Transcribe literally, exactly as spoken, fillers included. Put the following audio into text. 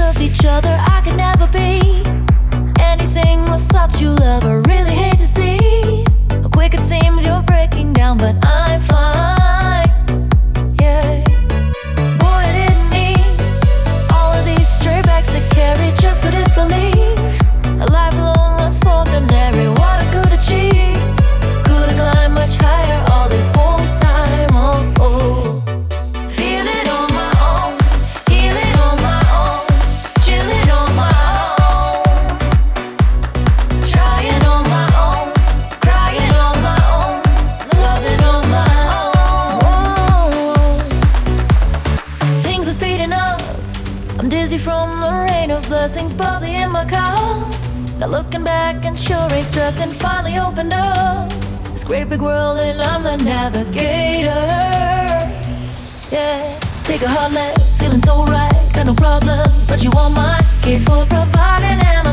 of each other. I could never be anything without you, love. I really hate to see how quick it seems you're breaking down, but I'm fine. Yeah. Boy, I didn't need all of these stray bags to carry. Just couldn't believe a life alone was ordinary. What I could achieve, could have climbed much higher all this whole time. Oh, oh. Feel it on my own, heal it on my own, chill it on my own, trying on my own, crying on my own, loving on my own. Things are speeding up, I'm dizzy from the rain of blessings bubbling in my cup. Now looking back and sure ain't stressing. Finally opened up this great big world and I'm the navigator. Yeah, take a hard left, feeling so right. Got no problems, but you want my case for providing and I'm